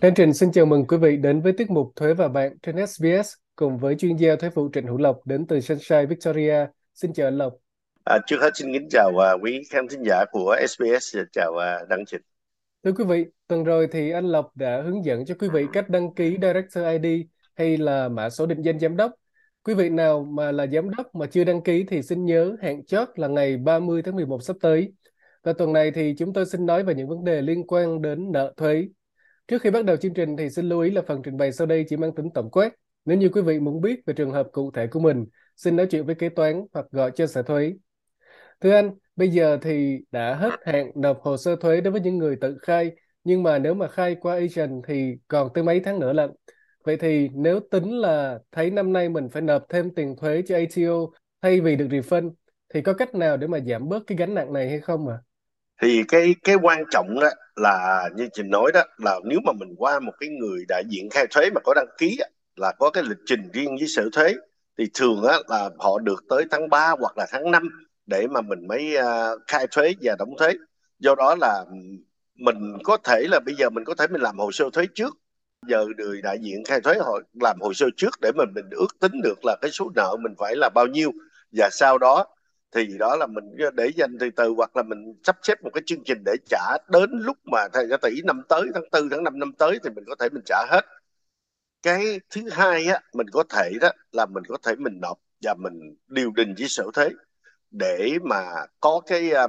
Chương trình xin chào mừng quý vị đến với tiết mục Thuế và Bạn trên SBS cùng với chuyên gia thuế vụ Trịnh Hữu Lộc đến từ Sunshine Victoria. Xin chào anh Lộc. Trước hết xin kính chào quý khán thính giả của SBS và chào Đăng Trình. Thưa quý vị, tuần rồi thì anh Lộc đã hướng dẫn cho quý vị cách đăng ký Director ID hay là mã số định danh giám đốc. Quý vị nào mà là giám đốc mà chưa đăng ký thì xin nhớ hạn chót là ngày 30 tháng 11 sắp tới. Và tuần này thì chúng tôi xin nói về những vấn đề liên quan đến nợ thuế. Trước khi bắt đầu chương trình thì xin lưu ý là phần trình bày sau đây chỉ mang tính tổng quát. Nếu như quý vị muốn biết về trường hợp cụ thể của mình, xin nói chuyện với kế toán hoặc gọi cho sở thuế. Thưa anh, bây giờ thì đã hết hạn nộp hồ sơ thuế đối với những người tự khai, nhưng mà nếu mà khai qua agent thì còn tới mấy tháng nữa lận. Vậy thì nếu tính là thấy năm nay mình phải nộp thêm tiền thuế cho ATO thay vì được refund, thì có cách nào để mà giảm bớt cái gánh nặng này hay không ạ? Thì cái quan trọng đó là như Trình nói đó, là nếu mà mình qua một cái người đại diện khai thuế mà có đăng ký á, là có cái lịch trình riêng với sở thuế, thì thường á, là họ được tới tháng 3 hoặc là tháng 5 để mà mình mới khai thuế và đóng thuế. Do đó là mình có thể là bây giờ mình có thể mình làm hồ sơ thuế trước. Giờ người đại diện khai thuế họ làm hồ sơ trước để mình ước tính được là cái số nợ mình phải là bao nhiêu, và sau đó thì đó là mình để dành từ từ, hoặc là mình sắp xếp một cái chương trình để trả đến lúc mà thầy tỷ năm tới tháng tư tháng 5 năm tới thì mình có thể mình trả hết. Cái thứ hai á, mình có thể đó là mình có thể mình nộp và mình điều đình với sở thuế để mà có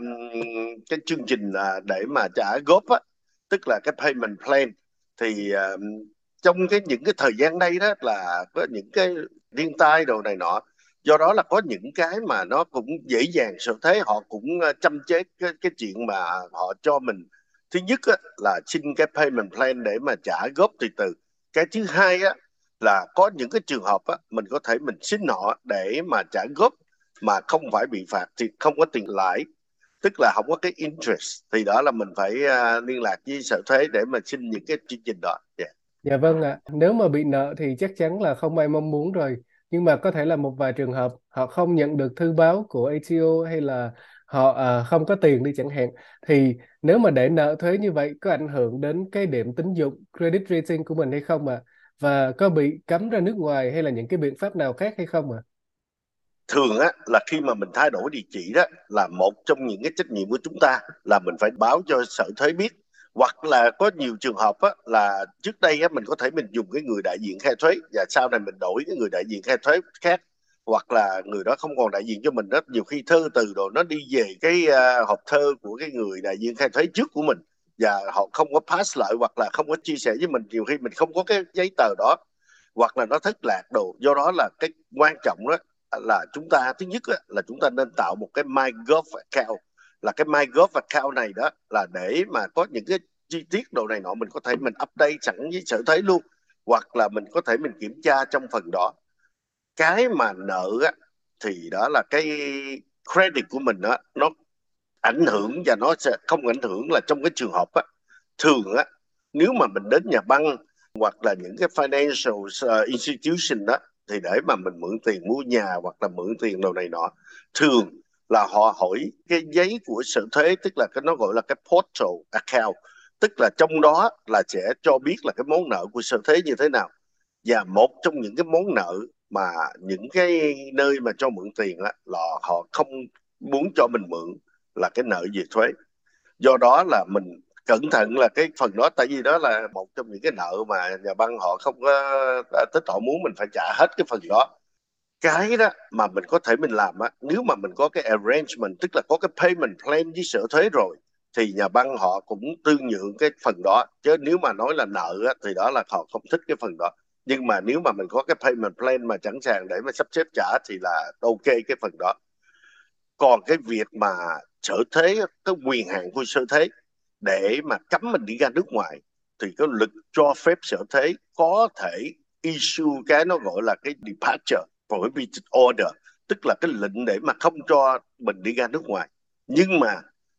cái chương trình để mà trả góp á, tức là cái payment plan. Thì trong những cái thời gian đây đó là có những cái thiên tai đồ này nọ, do đó là có những cái mà nó cũng dễ dàng, sở thuế họ cũng chăm chế cái chuyện mà họ cho mình. Thứ nhất á, là xin cái payment plan để mà trả góp từ từ. Cái thứ hai á, là có những cái trường hợp á, mình có thể mình xin họ để mà trả góp mà không phải bị phạt, thì không có tiền lãi, tức là không có cái interest, thì đó là mình phải liên lạc với sở thuế để mà xin những cái chương trình đó. Yeah. Dạ vâng ạ, nếu mà bị nợ thì chắc chắn là không ai mong muốn rồi. Nhưng mà có thể là một vài trường hợp họ không nhận được thư báo của ATO hay là họ không có tiền đi chẳng hạn. Thì nếu mà để nợ thuế như vậy có ảnh hưởng đến cái điểm tín dụng credit rating của mình hay không ạ? Và có bị cấm ra nước ngoài hay là những cái biện pháp nào khác hay không ạ? Thường á, là khi mà mình thay đổi địa chỉ đó, là một trong những cái trách nhiệm của chúng ta là mình phải báo cho sở thuế biết. Hoặc là có nhiều trường hợp á, là trước đây á, mình có thể mình dùng cái người đại diện khai thuế và sau này mình đổi cái người đại diện khai thuế khác, hoặc là người đó không còn đại diện cho mình đó, nhiều khi thơ từ rồi nó đi về cái hộp thơ của cái người đại diện khai thuế trước của mình, và họ không có pass lại hoặc là không có chia sẻ với mình, nhiều khi mình không có cái giấy tờ đó, hoặc là nó thất lạc đồ. Do đó là cái quan trọng đó là chúng ta, thứ nhất là chúng ta nên tạo một cái MyGov account. Là cái MyGov account này đó là để mà có những cái chi tiết đồ này nọ mình có thể mình update sẵn với sở thuế luôn, hoặc là mình có thể mình kiểm tra trong phần đó. Cái mà nợ á, thì đó là cái credit của mình á, nó ảnh hưởng và nó sẽ không ảnh hưởng là trong cái trường hợp á, thường á, nếu mà mình đến nhà băng hoặc là những cái financial institution đó, thì để mà mình mượn tiền mua nhà hoặc là mượn tiền đồ này nọ, thường là họ hỏi cái giấy của sở thuế, tức là cái nó gọi là cái portal account, tức là trong đó là sẽ cho biết là cái món nợ của sở thuế như thế nào. Và một trong những cái món nợ mà những cái nơi mà cho mượn tiền á, là họ không muốn cho mình mượn là cái nợ về thuế. Do đó là mình cẩn thận là cái phần đó, tại vì đó là một trong những cái nợ mà nhà băng họ không có thích, họ muốn mình phải trả hết cái phần đó. Cái đó mà mình có thể mình làm á, nếu mà mình có cái arrangement, tức là có cái payment plan với sở thuế rồi, thì nhà băng họ cũng tương nhượng cái phần đó. Chứ nếu mà nói là nợ á, thì đó là họ không thích cái phần đó. Nhưng mà nếu mà mình có cái payment plan mà sẵn sàng để mà sắp xếp trả thì là ok cái phần đó. Còn cái việc mà sở thuế, cái quyền hạn của sở thuế để mà cấm mình đi ra nước ngoài, thì cái luật cho phép sở thuế có thể issue cái nó gọi là cái departure prohibited order, tức là cái lệnh để mà không cho mình đi ra nước ngoài. Nhưng mà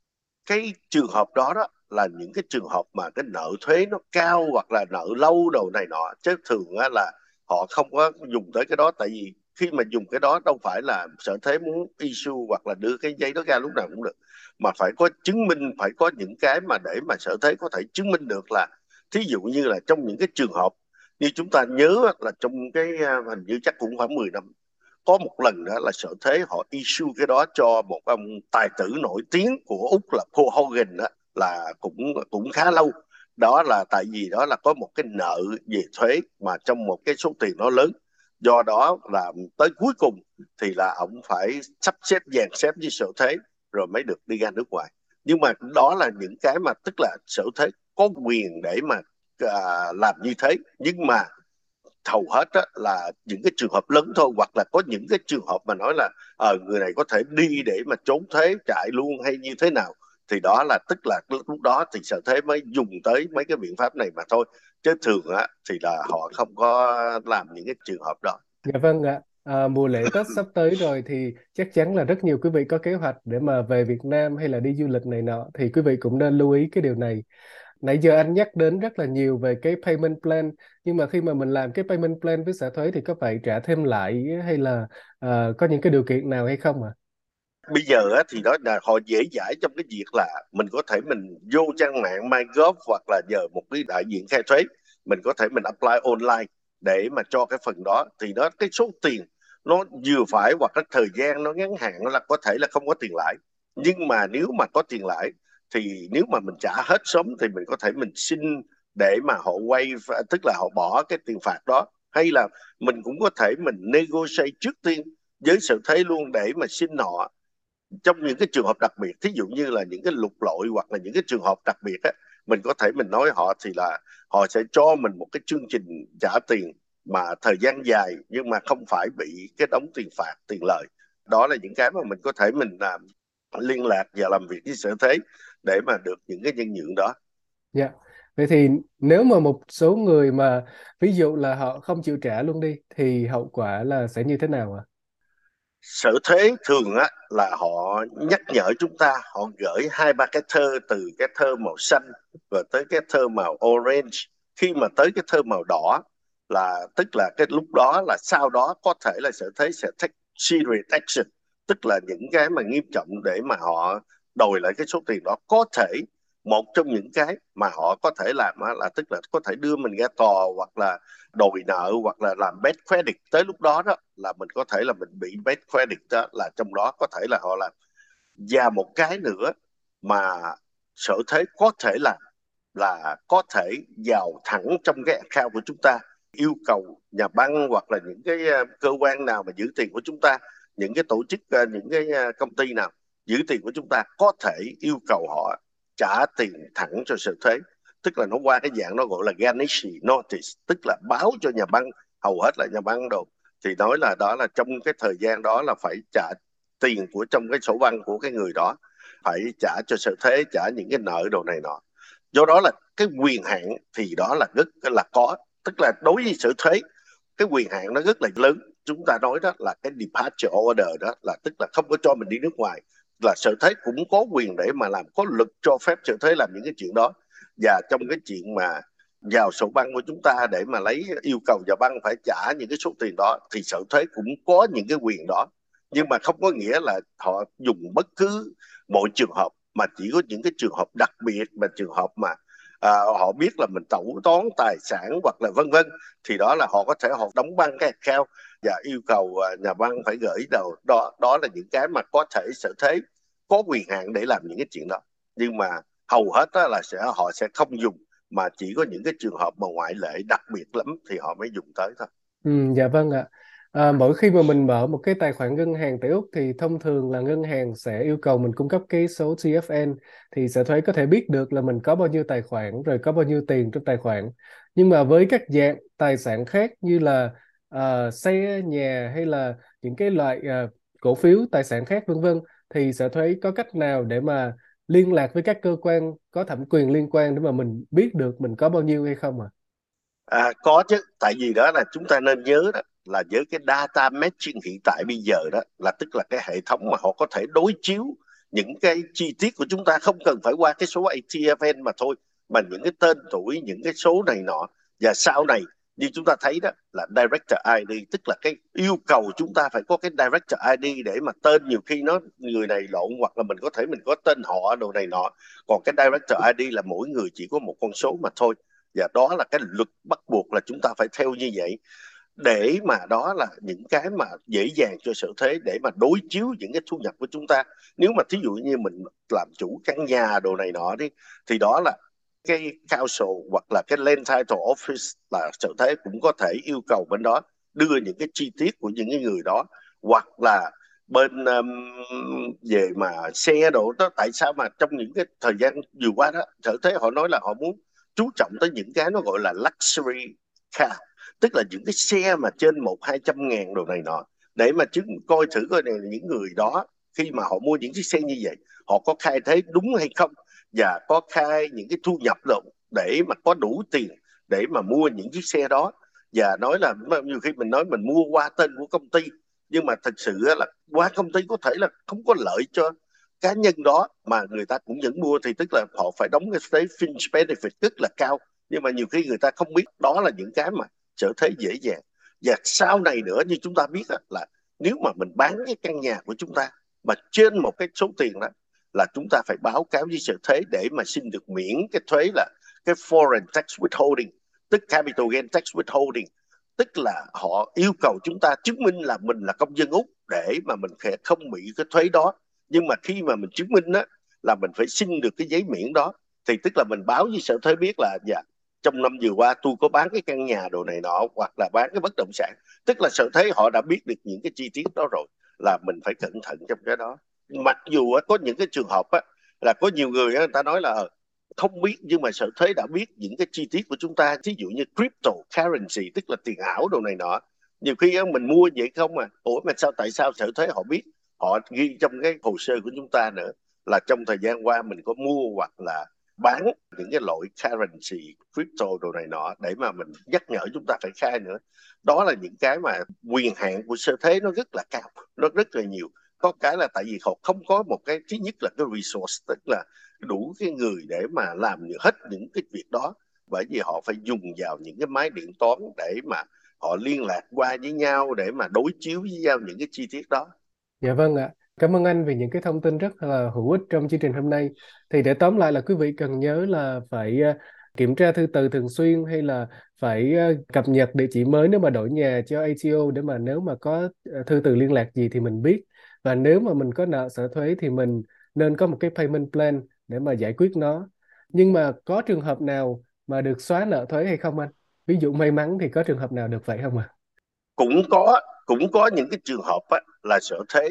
cái trường hợp đó đó là những cái trường hợp mà cái nợ thuế nó cao hoặc là nợ lâu đầu này nọ, chứ thường á là họ không có dùng tới cái đó. Tại vì khi mà dùng cái đó đâu phải là sở thuế muốn issue hoặc là đưa cái giấy đó ra lúc nào cũng được, mà phải có chứng minh, phải có những cái mà để mà sở thuế có thể chứng minh được là Thí dụ như là trong những cái trường hợp như chúng ta nhớ là trong cái hình như chắc cũng khoảng 10 năm, có một lần đó là Sở Thuế họ issue cái đó cho một ông tài tử nổi tiếng của Úc là Paul Hogan đó, là cũng cũng khá lâu. Đó là tại vì đó là có một cái nợ về thuế mà trong một cái số tiền nó lớn, do đó là tới cuối cùng thì là ông phải sắp xếp dàn xếp với Sở Thuế rồi mới được đi ra nước ngoài. Nhưng mà đó là những cái mà tức là Sở Thuế có quyền để mà làm như thế, nhưng mà hầu hết á, là những cái trường hợp lớn thôi, hoặc là có những cái trường hợp mà nói là người này có thể đi để mà trốn thuế chạy luôn hay như thế nào, thì đó là tức là lúc đó thì Sở Thuế mới dùng tới mấy cái biện pháp này mà thôi, chứ thường á thì là họ không có làm những cái trường hợp đó. Dạ vâng ạ. Mùa lễ Tết sắp tới rồi thì chắc chắn là rất nhiều quý vị có kế hoạch để mà về Việt Nam hay là đi du lịch này nọ, thì quý vị cũng nên lưu ý cái điều này. Nãy giờ anh nhắc đến rất là nhiều về cái payment plan, nhưng mà khi mà mình làm cái payment plan với xã thuế thì có phải trả thêm lãi hay là có những cái điều kiện nào hay không ạ? Bây giờ á, thì đó là họ dễ dãi trong cái việc là mình có thể mình vô trang mạng MyGov hoặc là nhờ một cái đại diện khai thuế, mình có thể mình apply online để mà cho cái phần đó, thì đó cái số tiền nó vừa phải, hoặc cái thời gian nó ngắn hạn, nó là có thể là không có tiền lãi. Nhưng mà nếu mà có tiền lãi thì nếu mà mình trả hết sớm thì mình có thể mình xin để mà họ waive, tức là họ bỏ cái tiền phạt đó, hay là mình cũng có thể mình negotiate trước tiên với sở thuế luôn để mà xin họ trong những cái trường hợp đặc biệt, thí dụ như là những cái lục lội hoặc là những cái trường hợp đặc biệt á, mình có thể mình nói họ thì là họ sẽ cho mình một cái chương trình trả tiền mà thời gian dài, nhưng mà không phải bị cái đóng tiền phạt tiền lời. Đó là những cái mà mình có thể mình liên lạc và làm việc với sở thuế để mà được những cái nhân nhượng đó. Dạ. Vậy thì nếu mà một số người mà ví dụ là họ không chịu trả luôn đi thì hậu quả là sẽ như thế nào ạ? Sở thuế thường á là họ nhắc nhở chúng ta, họ gửi hai ba cái thơ, từ cái thơ màu xanh rồi tới cái thơ màu orange, khi mà tới cái thơ màu đỏ là tức là cái lúc đó là sau đó có thể là sở thuế sẽ take serious action, tức là những cái mà nghiêm trọng để mà họ đòi lại cái số tiền đó. Có thể một trong những cái mà họ có thể làm á, là tức là có thể đưa mình ra tòa, hoặc là đòi nợ, hoặc là làm bad credit. Tới lúc đó đó là mình có thể là mình bị bad credit, đó là trong đó có thể là họ làm. Và một cái nữa mà sở thuế có thể làm là có thể vào thẳng trong cái account của chúng ta, yêu cầu nhà băng hoặc là những cái cơ quan nào mà giữ tiền của chúng ta, những cái tổ chức, những cái công ty nào giữ tiền của chúng ta, có thể yêu cầu họ trả tiền thẳng cho sở thuế. Tức là nó qua cái dạng nó gọi là garnish notice, tức là báo cho nhà băng, hầu hết là nhà băng đồ, thì nói là đó là trong cái thời gian đó là phải trả tiền của trong cái sổ băng của cái người đó, phải trả cho sở thuế, trả những cái nợ đồ này nọ. Do đó là cái quyền hạn thì đó là rất là có, tức là đối với sở thuế cái quyền hạn nó rất là lớn. Chúng ta nói đó là cái departure order, đó là tức là không có cho mình đi nước ngoài, là sở thuế cũng có quyền để mà làm, có lực cho phép sở thuế làm những cái chuyện đó. Và trong cái chuyện mà vào sổ băng của chúng ta để mà lấy yêu cầu vào băng phải trả những cái số tiền đó, thì sở thuế cũng có những cái quyền đó. Nhưng mà không có nghĩa là họ dùng bất cứ mọi trường hợp, mà chỉ có những cái trường hợp đặc biệt, mà trường hợp mà họ biết là mình tẩu tán tài sản hoặc là vân vân, thì đó là họ có thể họ đóng băng cái account và yêu cầu nhà băng phải gửi đầu đó. Đó là những cái mà có thể sở thuế có quyền hạn để làm những cái chuyện đó. Nhưng mà hầu hết đó là họ sẽ không dùng, mà chỉ có những cái trường hợp mà ngoại lệ đặc biệt lắm thì họ mới dùng tới thôi. Dạ vâng ạ. Mỗi khi mà mình mở một cái tài khoản ngân hàng tại Úc thì thông thường là ngân hàng sẽ yêu cầu mình cung cấp cái số TFN, thì sẽ thuế có thể biết được là mình có bao nhiêu tài khoản rồi có bao nhiêu tiền trong tài khoản. Nhưng mà với các dạng tài sản khác như là xe, nhà hay là những cái loại cổ phiếu, tài sản khác vân vân, thì sẽ thuế có cách nào để mà liên lạc với các cơ quan có thẩm quyền liên quan để mà mình biết được mình có bao nhiêu hay không ạ? Có chứ, tại vì đó là chúng ta nên nhớ đó là với cái data matching hiện tại bây giờ đó, là tức là cái hệ thống mà họ có thể đối chiếu những cái chi tiết của chúng ta, không cần phải qua cái số ATFN mà thôi, mà những cái tên tuổi, những cái số này nọ. Và sau này như chúng ta thấy đó là Director ID, tức là cái yêu cầu chúng ta phải có cái Director ID để mà tên nhiều khi nó người này lộn, hoặc là mình có thể mình có tên họ đồ này nọ. Còn cái Director ID là mỗi người chỉ có một con số mà thôi. và đó là cái luật bắt buộc là chúng ta phải theo như vậy, để mà đó là những cái mà dễ dàng cho sở thuế để mà đối chiếu những cái thu nhập của chúng ta. Nếu mà thí dụ như mình làm chủ căn nhà đồ này nọ đi, thì đó là cái council hoặc là cái land title office là sở thuế cũng có thể yêu cầu bên đó đưa những cái chi tiết của những cái người đó. Hoặc là bên về mà xe đồ đó, tại sao mà trong những cái thời gian vừa qua đó sở thuế họ nói là họ muốn chú trọng tới những cái nó gọi là luxury car, tức là những cái xe mà trên 100-200 ngàn đồ này nọ, để mà coi thử coi này những người đó khi mà họ mua những chiếc xe như vậy họ có khai thuế đúng hay không, và có khai những cái thu nhập đâu để mà có đủ tiền để mà mua những chiếc xe đó. Và nói là nhiều khi mình nói mình mua qua tên của công ty, nhưng mà thật sự là qua công ty có thể là không có lợi cho cá nhân đó mà người ta cũng vẫn mua, thì tức là họ phải đóng cái thuế fringe benefit rất là cao, nhưng mà nhiều khi người ta không biết đó là những cái mà sở thuế dễ dàng. Và sau này nữa, như chúng ta biết là nếu mà mình bán cái căn nhà của chúng ta mà trên một cái số tiền đó, là chúng ta phải báo cáo với sở thuế để mà xin được miễn cái thuế là cái foreign tax withholding, tức capital gain tax withholding, tức là họ yêu cầu chúng ta chứng minh là mình là công dân Úc để mà mình không bị cái thuế đó. Nhưng mà khi mà mình chứng minh á, là mình phải xin được cái giấy miễn đó, thì tức là mình báo với sở thuế biết là dạ, trong năm vừa qua tôi có bán cái căn nhà đồ này nọ hoặc là bán cái bất động sản, tức là sở thuế họ đã biết được những cái chi tiết đó rồi, là mình phải cẩn thận trong cái đó. Mặc dù có những cái trường hợp là có nhiều người người ta nói là không biết, nhưng mà sở thuế đã biết những cái chi tiết của chúng ta, ví dụ như cryptocurrency tức là tiền ảo đồ này nọ. Nhiều khi mình mua vậy không ủa mà sao, tại sao sở thuế họ biết, họ ghi trong cái hồ sơ của chúng ta nữa là trong thời gian qua mình có mua hoặc là bán những cái loại currency crypto đồ này nọ, để mà mình nhắc nhở chúng ta phải khai nữa. Đó là những cái mà quyền hạn của sở thuế nó rất là cao, nó rất là nhiều. Có cái là tại vì họ không có một cái, thứ nhất là cái resource, tức là đủ cái người để mà làm hết những cái việc đó, bởi vì họ phải dùng vào những cái máy điện toán để mà họ liên lạc qua với nhau để mà đối chiếu với nhau những cái chi tiết đó. Dạ vâng ạ. Cảm ơn anh vì những cái thông tin rất là hữu ích trong chương trình hôm nay. Thì để tóm lại là quý vị cần nhớ là phải kiểm tra thư từ thường xuyên, hay là phải cập nhật địa chỉ mới nếu mà đổi nhà cho ATO, để mà nếu mà có thư từ liên lạc gì thì mình biết. Và nếu mà mình có nợ sở thuế thì mình nên có một cái payment plan để mà giải quyết nó. Nhưng mà có trường hợp nào mà được xóa nợ thuế hay không anh? Ví dụ may mắn thì có trường hợp nào được vậy không ạ? Cũng có những cái trường hợp là sở thuế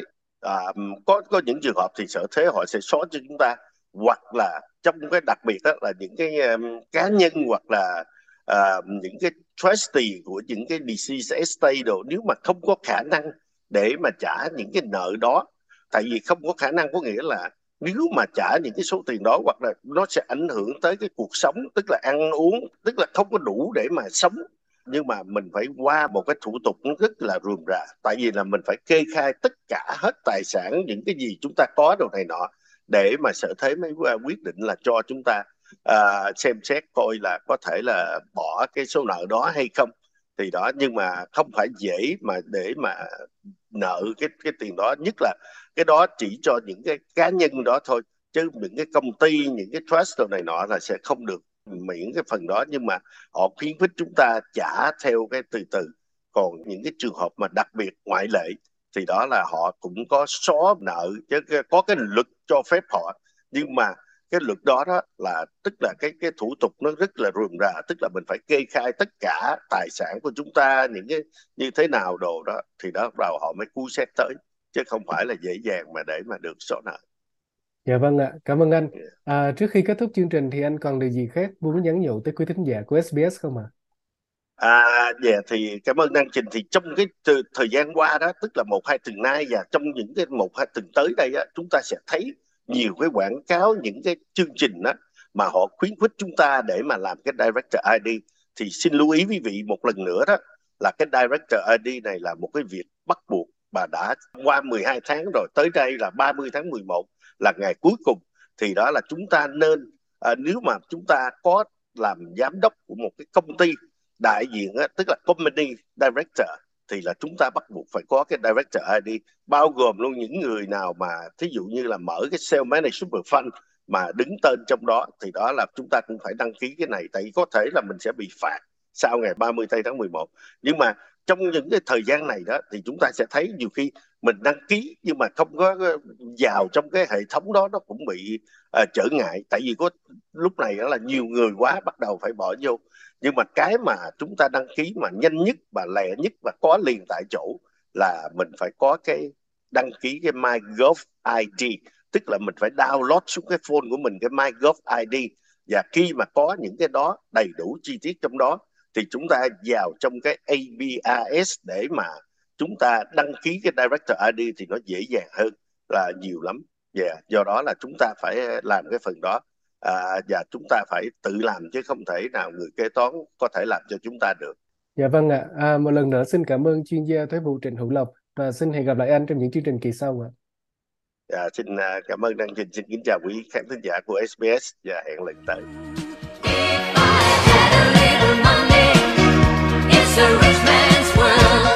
có những trường hợp thì sở thuế họ sẽ xóa cho chúng ta, hoặc là trong cái đặc biệt là những cái cá nhân hoặc là những cái trustee của những cái deceased estate đồ, nếu mà không có khả năng để mà trả những cái nợ đó. Tại vì không có khả năng có nghĩa là nếu mà trả những cái số tiền đó, hoặc là nó sẽ ảnh hưởng tới cái cuộc sống, tức là ăn uống, tức là không có đủ để mà sống. Nhưng mà mình phải qua một cái thủ tục nó rất là rườm rà, tại vì là mình phải kê khai tất cả hết tài sản, những cái gì chúng ta có đồ này nọ, để mà sở thuế mới quyết định là cho chúng ta xem xét coi là có thể là bỏ cái số nợ đó hay không. Thì đó, nhưng mà không phải dễ mà để mà nợ cái tiền đó, nhất là cái đó chỉ cho những cái cá nhân đó thôi, chứ những cái công ty, những cái trust đồ này nọ là sẽ không được miễn cái phần đó. Nhưng mà họ khuyến khích chúng ta trả theo cái từ từ. Còn những cái trường hợp mà đặc biệt ngoại lệ thì đó là họ cũng có xóa nợ, chứ có cái luật cho phép họ. Nhưng mà cái luật đó đó là tức là cái thủ tục nó rất là rườm rà, tức là mình phải kê khai tất cả tài sản của chúng ta, những cái như thế nào đồ đó, thì đó vào họ mới cứu xét tới, chứ không phải là dễ dàng mà để mà được xóa nợ. Dạ vâng ạ, cảm ơn anh. Trước khi kết thúc chương trình thì anh còn điều gì khác muốn nhắn nhủ tới quý thính giả của SBS không ạ? Dạ thì cảm ơn Đăng Trình. Thì trong cái thời gian qua đó, tức là 1-2 tuần nay và trong những cái 1-2 tuần tới đây chúng ta sẽ thấy nhiều cái quảng cáo, những cái chương trình mà họ khuyến khích chúng ta để mà làm cái Director ID. Thì xin lưu ý quý vị một lần nữa đó, là cái Director ID này là một cái việc bắt buộc, và đã qua 12 tháng rồi, tới đây là 30 tháng 11 là ngày cuối cùng. Thì đó là chúng ta nên, nếu mà chúng ta có làm giám đốc của một cái công ty đại diện tức là company director, thì là chúng ta bắt buộc phải có cái director ID, bao gồm luôn những người nào mà thí dụ như là mở cái sale managed super fund, mà đứng tên trong đó, thì đó là chúng ta cũng phải đăng ký cái này, tại vì có thể là mình sẽ bị phạt sau ngày 30 tháng 11. Nhưng mà trong những cái thời gian này đó thì chúng ta sẽ thấy nhiều khi mình đăng ký nhưng mà không có vào trong cái hệ thống đó, nó cũng bị trở ngại, tại vì có lúc này đó là nhiều người quá bắt đầu phải bỏ vô. Nhưng mà cái mà chúng ta đăng ký mà nhanh nhất và lẹ nhất và có liền tại chỗ là mình phải có cái đăng ký cái MyGov ID, tức là mình phải download xuống cái phone của mình cái MyGov ID, và khi mà có những cái đó đầy đủ chi tiết trong đó thì chúng ta vào trong cái ABRS để mà chúng ta đăng ký cái Director ID thì nó dễ dàng hơn là nhiều lắm. Do đó là chúng ta phải làm cái phần đó, và chúng ta phải tự làm chứ không thể nào người kế toán có thể làm cho chúng ta được. Dạ vâng ạ. Một lần nữa xin cảm ơn chuyên gia thuế vụ Trịnh Hữu Lộc và xin hẹn gặp lại anh trong những chương trình kỳ sau ạ. Xin cảm ơn Đăng Trình, xin kính chào quý khán thính giả của SBS và hẹn lần tới. If I had a little money, it's a rich man's world.